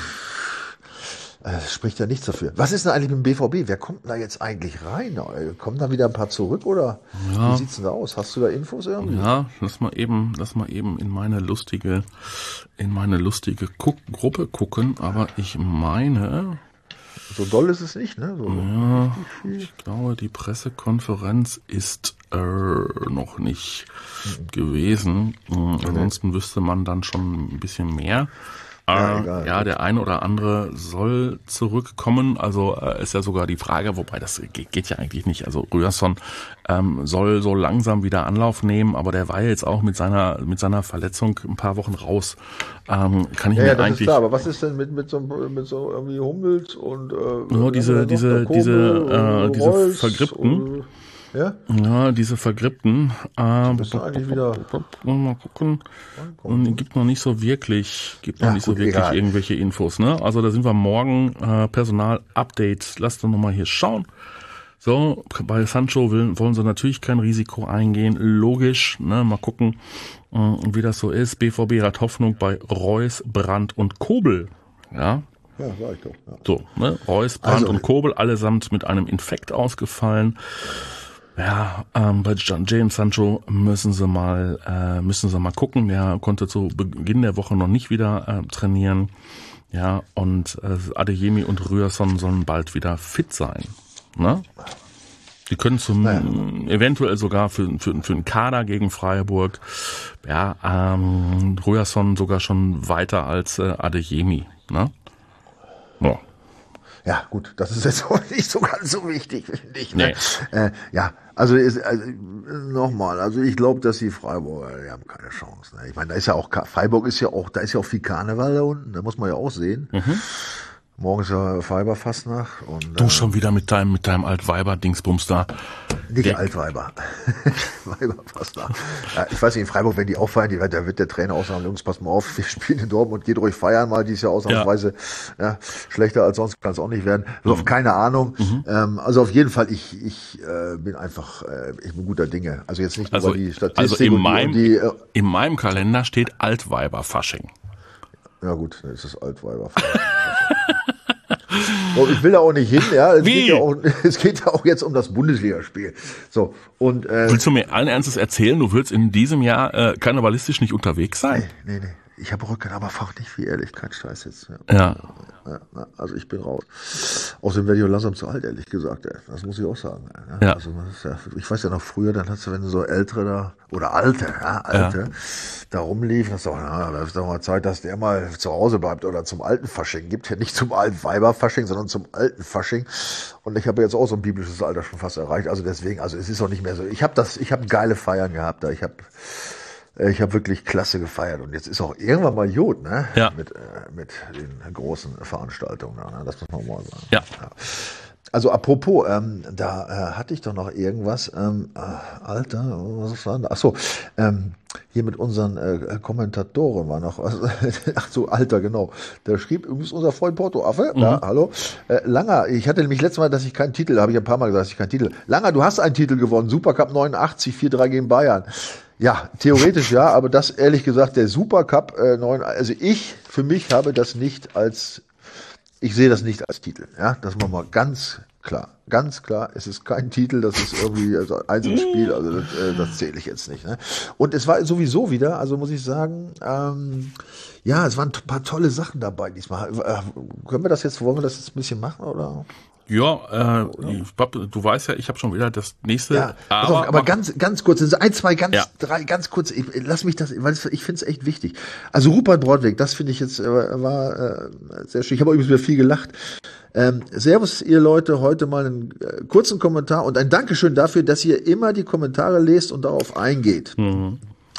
das spricht ja nichts dafür. Was ist denn eigentlich mit dem B V B? Wer kommt denn da jetzt eigentlich rein? Kommen da wieder ein paar zurück oder ja. Wie sieht's denn da aus? Hast du da Infos irgendwie? Ja, lass mal eben, lass mal eben in meine lustige, in meine lustige Guck- Gruppe gucken. Aber ich meine, so doll ist es nicht, ne? So ja, ich glaube, die Pressekonferenz ist äh, noch nicht mhm. gewesen. Mhm. Ansonsten wüsste man dann schon ein bisschen mehr. Ja, egal, ja, der eine oder andere soll zurückkommen. Also äh, ist ja sogar die Frage, wobei das geht, geht ja eigentlich nicht. Also Ryerson ähm, soll so langsam wieder Anlauf nehmen, aber der war ja jetzt auch mit seiner mit seiner Verletzung ein paar Wochen raus. Ähm, kann ich ja, mir ja, das eigentlich. Ist klar, aber was ist denn mit mit so mit so irgendwie Hummels und äh, nur diese diese Kobe, diese äh, diese Reus Vergrippten. Und, ja? Ja, diese Vergrippten. Äh, bist du eigentlich wieder mal gucken. Und gibt noch nicht so wirklich, gibt noch ja, nicht gut, so wirklich egal. Irgendwelche Infos, ne? Also da sind wir morgen äh, Personal-Update. Lasst uns nochmal hier schauen. So, bei Sancho will, wollen sie natürlich kein Risiko eingehen. Logisch, ne? Mal gucken, äh, wie das so ist. B V B hat Hoffnung bei Reus, Brandt und Kobel. Ja. Ja, sag ich doch. Ja. So, ne? Reus, Brandt also, und Kobel allesamt mit einem Infekt ausgefallen. Ja, ähm, bei Jadon Sancho müssen sie mal, äh, müssen sie mal gucken. Der konnte zu Beginn der Woche noch nicht wieder äh, trainieren. Ja, und äh, Adeyemi und Ryerson sollen bald wieder fit sein. Ne? Die können zum naja. eventuell sogar für für für einen Kader gegen Freiburg. Ja, ähm, Ryerson sogar schon weiter als äh, Adeyemi. Ne? Ja. Ja, gut, das ist jetzt auch nicht so ganz so wichtig, finde ich. Ne? Nee. Äh, ja, also, ist, also nochmal, also ich glaube, dass die Freiburger, die haben keine Chance. Ne? Ich meine, da ist ja auch, Freiburg ist ja auch, da ist ja auch viel Karneval da unten, da muss man ja auch sehen. Mhm. Morgen ist ja Weiberfastnacht. Und, du äh, schon wieder mit deinem, mit deinem Altweiber-Dingsbums da. Nicht Der, Altweiber. Weiberfastnacht. Ja, ich weiß nicht, in Freiburg, wenn die auch feiern, die, da wird der Trainer auch sagen, Jungs, passt mal auf, wir spielen in Dortmund, geht ruhig feiern mal, die ist ja ausnahmsweise ja. Ja, schlechter als sonst kann es auch nicht werden. Also mhm. keine Ahnung. Mhm. Ähm, also auf jeden Fall, ich, ich äh, bin einfach, äh, ich bin guter Dinge. Also jetzt nicht nur also, die Statistik. Also in, und meinem, die, äh, in meinem Kalender steht Altweiber-Fasching. Ja gut, dann ist das Altweiber-Fasching. Und ich will da auch nicht hin, ja. Es, Wie? Geht ja auch, es geht ja auch jetzt um das Bundesligaspiel. So, und, äh, Willst du mir allen Ernstes erzählen, du willst in diesem Jahr äh, karnevalistisch nicht unterwegs sein? Nee, nee, nee. Ich habe Rücken, aber fach nicht wie ehrlich, kein Scheiß jetzt. Ja. Ja. Ja, ja, also ich bin raus. Außerdem werde ich auch langsam zu alt, ehrlich gesagt. Ey. Das muss ich auch sagen. Ey, Ja. Also das ist ja, ich weiß ja noch früher, dann hast du, wenn du so ältere da, oder alte, ja, alte, Ja. da rumliefen, hast du auch, na, da ist doch mal Zeit, dass der mal zu Hause bleibt oder zum alten Fasching. Gibt ja nicht zum alten Weiberfasching, sondern zum alten Fasching. Und ich habe jetzt auch so ein biblisches Alter schon fast erreicht. Also deswegen, also es ist auch nicht mehr so. Ich habe das, ich habe geile Feiern gehabt da. Ich habe Ich habe wirklich klasse gefeiert und jetzt ist auch irgendwann mal Jod, ne? Ja. Mit, äh, mit den großen Veranstaltungen, ne? Das muss man mal sagen. Ja. Ja. Also apropos, ähm, da äh, hatte ich doch noch irgendwas, ähm, äh, Alter, was war da? Ach so, ähm, hier mit unseren äh, Kommentatoren war noch was. Ach so, Alter, genau. Da schrieb übrigens unser Freund Porto Affe, mhm. ja, hallo. Äh, Langer, ich hatte nämlich letztes Mal, dass ich keinen Titel, habe ich ein paar Mal gesagt, dass ich keinen Titel. Langer, du hast einen Titel gewonnen, Supercup neunundachtzig, vier drei gegen Bayern. Ja, theoretisch ja, aber das ehrlich gesagt, der Supercup äh, neun, also ich für mich habe das nicht als, ich sehe das nicht als Titel, ja, das machen wir mal ganz klar, ganz klar, es ist kein Titel, das ist irgendwie also Einzelspiel, also das, äh, das zähle ich jetzt nicht. Ne? Und es war sowieso wieder, also muss ich sagen, ähm, ja, es waren ein paar tolle Sachen dabei diesmal. Äh, können wir das jetzt, wollen wir das jetzt ein bisschen machen oder? Ja, äh, ich glaub, du weißt ja, ich habe schon wieder das nächste. Ja, aber auf, aber ganz, ganz kurz, ein, zwei, ganz, ja. drei, ganz kurz. Ich, lass mich das, weil ich finde es echt wichtig. Also Rupert Brodweg, das finde ich jetzt äh, war äh, sehr schön. Ich habe übrigens wieder viel gelacht. Ähm, servus, ihr Leute, heute mal einen äh, kurzen Kommentar und ein Dankeschön dafür, dass ihr immer die Kommentare lest und darauf eingeht. Mhm.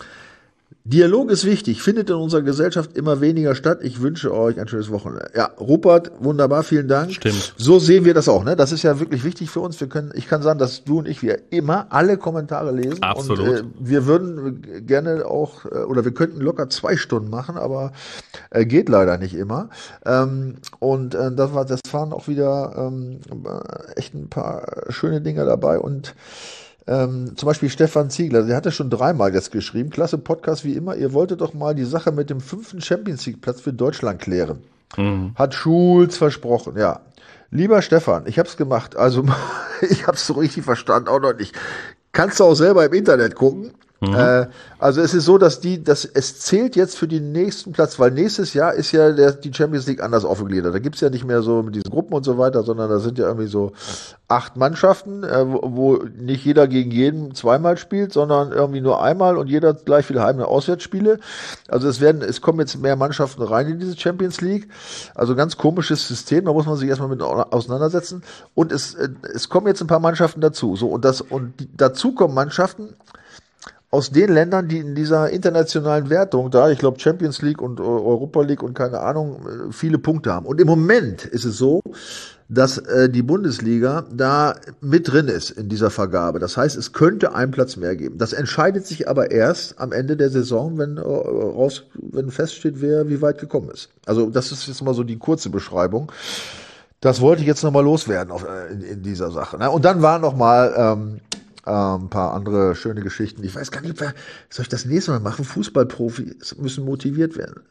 Dialog ist wichtig, findet in unserer Gesellschaft immer weniger statt. Ich wünsche euch ein schönes Wochenende. Ja, Rupert, wunderbar, vielen Dank. Stimmt. So sehen wir das auch, ne? Das ist ja wirklich wichtig für uns. Wir können, ich kann sagen, dass du und ich, wir immer alle Kommentare lesen. Absolut. Und äh, wir würden gerne auch, äh, oder wir könnten locker zwei Stunden machen, aber äh, geht leider nicht immer. Ähm, und äh, das war, das waren auch wieder ähm, echt ein paar schöne Dinge dabei und Ähm, zum Beispiel Stefan Ziegler, der hatte schon dreimal jetzt geschrieben, klasse Podcast wie immer, ihr wolltet doch mal die Sache mit dem fünften Champions League Platz für Deutschland klären. Mhm. Hat Schulz versprochen, ja. Lieber Stefan, ich hab's gemacht, also ich hab's so richtig verstanden, auch noch nicht. Kannst du auch selber im Internet gucken. Mhm. Äh, also es ist so, dass die, dass es zählt jetzt für den nächsten Platz, weil nächstes Jahr ist ja der, die Champions League anders aufgegliedert. Da gibt's ja nicht mehr so mit diesen Gruppen und so weiter, sondern da sind ja irgendwie so acht Mannschaften, äh, wo, wo nicht jeder gegen jeden zweimal spielt, sondern irgendwie nur einmal und jeder gleich viele Heim- und Auswärtsspiele. Also es werden, es kommen jetzt mehr Mannschaften rein in diese Champions League. Also ganz komisches System, da muss man sich erstmal mit auseinandersetzen. Und es, es kommen jetzt ein paar Mannschaften dazu. So, und das, und die, dazu kommen Mannschaften aus den Ländern, die in dieser internationalen Wertung da, ich glaube Champions League und Europa League und keine Ahnung, viele Punkte haben. Und im Moment ist es so, dass äh, die Bundesliga da mit drin ist in dieser Vergabe. Das heißt, es könnte einen Platz mehr geben. Das entscheidet sich aber erst am Ende der Saison, wenn äh, raus, wenn feststeht, wer wie weit gekommen ist. Also das ist jetzt mal so die kurze Beschreibung. Das wollte ich jetzt nochmal loswerden auf, äh, in, in dieser Sache. Ne? Und dann war nochmal ähm, ein ähm, paar andere schöne Geschichten. Ich weiß gar nicht, wer soll ich das nächste Mal machen? Fußballprofis müssen motiviert werden.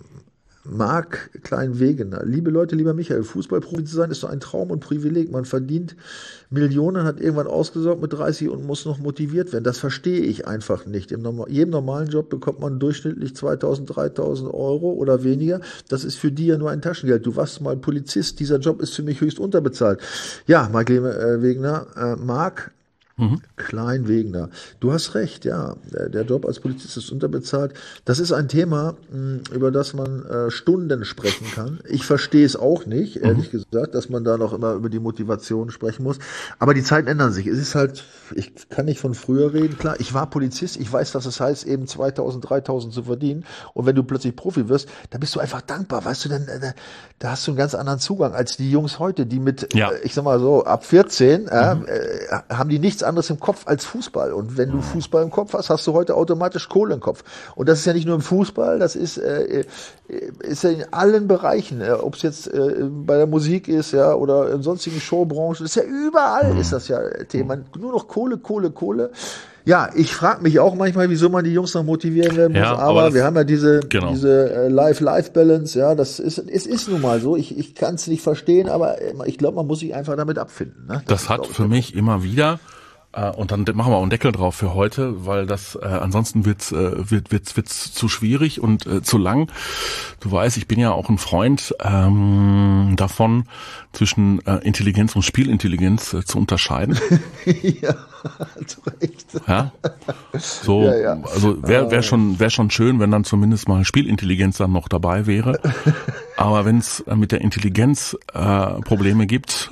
Marc Klein-Wegener. Liebe Leute, lieber Michael, Fußballprofi zu sein ist so ein Traum und Privileg. Man verdient Millionen, hat irgendwann ausgesorgt mit dreißig und muss noch motiviert werden. Das verstehe ich einfach nicht. In normal, jedem normalen Job bekommt man durchschnittlich zweitausend, dreitausend Euro oder weniger. Das ist für die ja nur ein Taschengeld. Du warst mal Polizist. Dieser Job ist für mich höchst unterbezahlt. Ja, Marc Wegener, äh, Marc Mhm. Klein-Wegener. Du hast recht, ja. Der, der Job als Polizist ist unterbezahlt. Das ist ein Thema, mh, über das man äh, Stunden sprechen kann. Ich verstehe es auch nicht, ehrlich mhm. gesagt, dass man da noch immer über die Motivation sprechen muss. Aber die Zeiten ändern sich. Es ist halt, ich kann nicht von früher reden. Klar, ich war Polizist. Ich weiß, was es heißt, eben zweitausend, dreitausend zu verdienen. Und wenn du plötzlich Profi wirst, dann bist du einfach dankbar. Weißt du, dann, äh, da hast du einen ganz anderen Zugang als die Jungs heute, die mit, ja. äh, ich sag mal so, ab vierzehn, äh, mhm. äh, haben die nichts anderes im Kopf als Fußball. Und wenn du Fußball im Kopf hast, hast du heute automatisch Kohle im Kopf. Und das ist ja nicht nur im Fußball, das ist, äh, ist ja in allen Bereichen, äh, ob es jetzt äh, bei der Musik ist, ja, oder in sonstigen Showbranchen, ist ja überall, ist das ja Thema. Nur noch Kohle, Kohle, Kohle. Ja, ich frage mich auch manchmal, wieso man die Jungs noch motivieren werden muss, ja, aber, aber wir haben ja diese, genau. diese äh, Life-Life-Balance, ja, das ist, es ist nun mal so, ich, ich kann es nicht verstehen, aber ich glaube, man muss sich einfach damit abfinden. Ne? Das, das hat für mich immer wieder Äh, und dann machen wir auch einen Deckel drauf für heute, weil das äh, ansonsten wird's, äh, wird wird's wird's zu schwierig und äh, zu lang. Du weißt, ich bin ja auch ein Freund ähm, davon, zwischen äh, Intelligenz und Spielintelligenz äh, zu unterscheiden. Ja, zu Recht. Ja? So, Ja, ja. also wäre wär schon wäre schon schön, wenn dann zumindest mal Spielintelligenz dann noch dabei wäre. Aber wenn es mit der Intelligenz äh, Probleme gibt,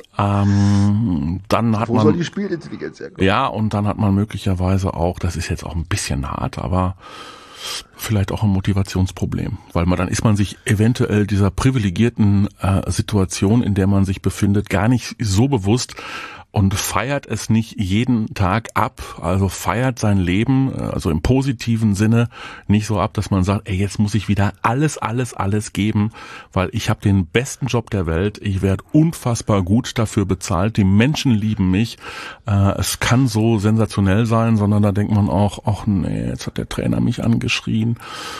ähm, dann hat Wo man soll die Spielintelligenz herkommen? ja, und dann hat man möglicherweise auch, das ist jetzt auch ein bisschen hart, aber vielleicht auch ein Motivationsproblem, weil man dann ist man sich eventuell dieser privilegierten äh, Situation, in der man sich befindet, gar nicht so bewusst und feiert es nicht jeden Tag ab, also feiert sein Leben, also im positiven Sinne, nicht so ab, dass man sagt, ey, jetzt muss ich wieder alles, alles, alles geben, weil ich habe den besten Job der Welt, ich werde unfassbar gut dafür bezahlt, die Menschen lieben mich, äh, es kann so sensationell sein, sondern da denkt man auch, ach nee, jetzt hat der Trainer mich angeschrien,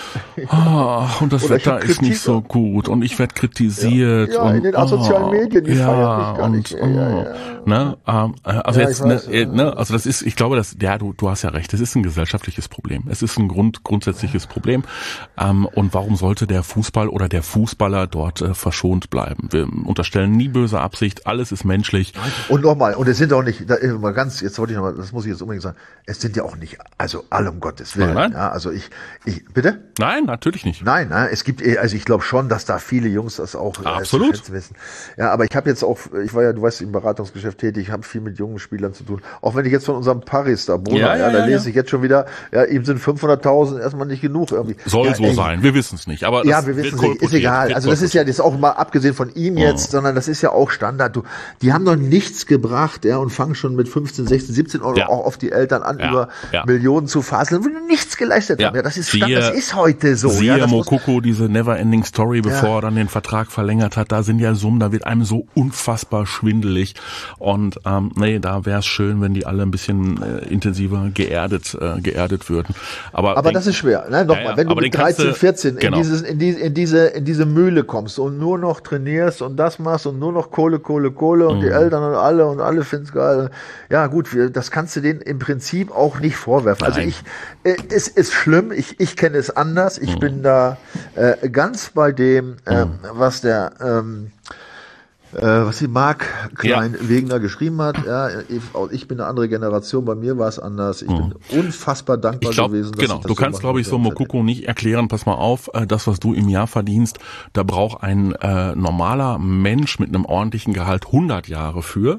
ah, und das Oder ich Wetter hab ist nicht so gut und ich werde kritisiert. Ja, und, in den asozialen oh, Medien, die ja, feiert mich gar und, nicht. Ja, ja, ja. Ne, ähm, also Ja, jetzt, ich weiß, ne, ja. ne, also das ist, ich glaube, dass, ja, du, du hast ja recht, das ist ein gesellschaftliches Problem. Es ist ein Grund, grundsätzliches Problem. Ähm, und warum sollte der Fußball oder der Fußballer dort äh, verschont bleiben? Wir unterstellen nie böse Absicht, alles ist menschlich. Und nochmal, und es sind auch nicht, da, mal ganz, jetzt wollte ich nochmal, das muss ich jetzt unbedingt sagen, es sind ja auch nicht, also alle um Gottes Willen. Nein, nein. Ja, also ich, ich, bitte? Nein, natürlich nicht. Nein, nein, es gibt, also ich glaube schon, dass da viele Jungs das auch äh, Absolut. zu schätzen wissen. Ja, aber ich habe jetzt auch, ich war ja, du weißt, im Beratungsgeschäft tätig, ich habe viel mit jungen Spielern zu tun. Auch wenn ich jetzt von unserem Paris da, Bruder, Ja, ja, ja, da ja, lese ja. ich jetzt schon wieder, ja, ihm sind fünfhunderttausend erstmal nicht genug irgendwie. Soll ja, so ey, sein, wir wissen es nicht. Aber Ja, das wir wird wissen es nicht, ist kolportiert, egal. wird Also das ist ja das ist auch mal abgesehen von ihm jetzt, Mhm. sondern das ist ja auch Standard. Du, die haben noch nichts gebracht, ja, und fangen schon mit fünfzehn, sechzehn, siebzehn Euro Ja. auch auf die Eltern an, Ja, über ja. Millionen zu faseln, wo die nichts geleistet Ja. haben. Ja, das ist Siehe- Standard, das ist heute so. Siehe ja, das muss, Mokoko, diese Never-Ending Story, bevor Ja. er dann den Vertrag verlängert hat, da sind ja Summen, da wird einem so unfassbar schwindelig und ähm, nee, da wäre es schön, wenn die alle ein bisschen äh, intensiver geerdet äh, geerdet würden. Aber, aber denk, das ist schwer. Ne? Nochmal, Ja, ja, wenn du aber mit den kannst dreizehn, du- vierzehn genau. in, dieses, in, die, in, diese, in diese Mühle kommst und nur noch trainierst und das machst und nur noch Kohle, Kohle, Kohle und Mhm. die Eltern und alle und alle finden's geil. Ja gut, wir, das kannst du denen im Prinzip auch nicht vorwerfen. Also Nein. ich, äh, es ist schlimm, ich, ich kenne es anders. Ich Mhm. bin da äh, ganz bei dem, ähm, was der ähm, äh, was die Marc Klein-Wegner geschrieben hat. Ja, ich, auch ich bin eine andere Generation, bei mir war es anders. Ich bin unfassbar dankbar ich glaube, gewesen. dass genau, ich das du kannst, machen glaube ich, so konnte. Mokoko nicht erklären, pass mal auf, äh, das, was du im Jahr verdienst, da braucht ein äh, normaler Mensch mit einem ordentlichen Gehalt hundert Jahre für.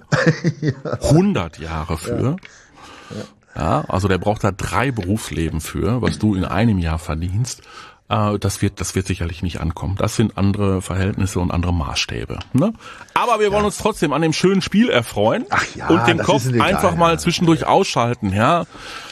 hundert Jahre für. Ja, also der braucht da drei Berufsleben für, was du in einem Jahr verdienst. Äh, das wird, das wird sicherlich nicht ankommen. Das sind andere Verhältnisse und andere Maßstäbe. Ne? Aber wir wollen uns trotzdem an dem schönen Spiel erfreuen. Ach ja, und den das Kopf ist egal, einfach ja. mal zwischendurch ausschalten. Ja,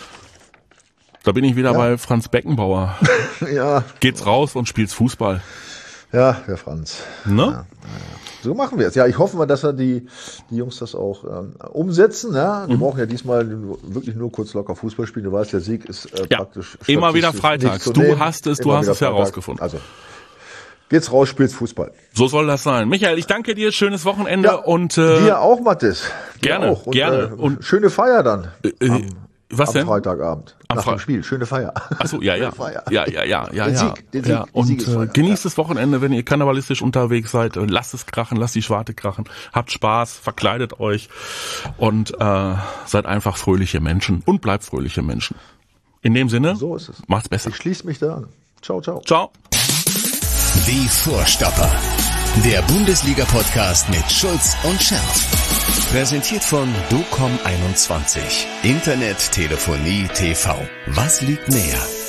da bin ich wieder bei Franz Beckenbauer. Ja, Geht's raus und spielt's Fußball. ja, der Franz. Ne? So machen wir es. Ja, ich hoffe mal, dass er die, die Jungs das auch ähm, umsetzen. Ja? Die brauchen ja diesmal nur, wirklich nur kurz locker Fußball spielen. Du weißt, der Sieg ist äh, Ja, praktisch immer wieder statistisch freitags. nicht zu Du nehmen. hast es, du Immer hast wieder es Freitag. herausgefunden. Also, geht's raus, spielst Fußball. So soll das sein. Michael, ich danke dir. Schönes Wochenende und äh, Dir auch, Mathis. Dir gerne, auch. Und, gerne. Äh, Und- schöne Feier dann. äh, am, was am denn? Freitagabend. Am nach Fre- dem Spiel. Schöne Feier. Ach so, ja, ja. Feier. Ja, ja, ja, ja, Den ja. Sieg, den Sieg, ja. die Und Siegesfeier. äh, genießt das Wochenende, wenn ihr kannibalistisch unterwegs seid. Äh, lasst es krachen, lasst die Schwarte krachen. Habt Spaß, verkleidet euch und äh, seid einfach fröhliche Menschen und bleibt fröhliche Menschen. In dem Sinne, So ist es. macht's besser. Ich schließe mich da an. Ciao, ciao. Ciao. Die Vorstopper. Der Bundesliga-Podcast mit Schulz und Scherf. Präsentiert von docom einundzwanzig. Internet, Telefonie, T V. Was liegt näher?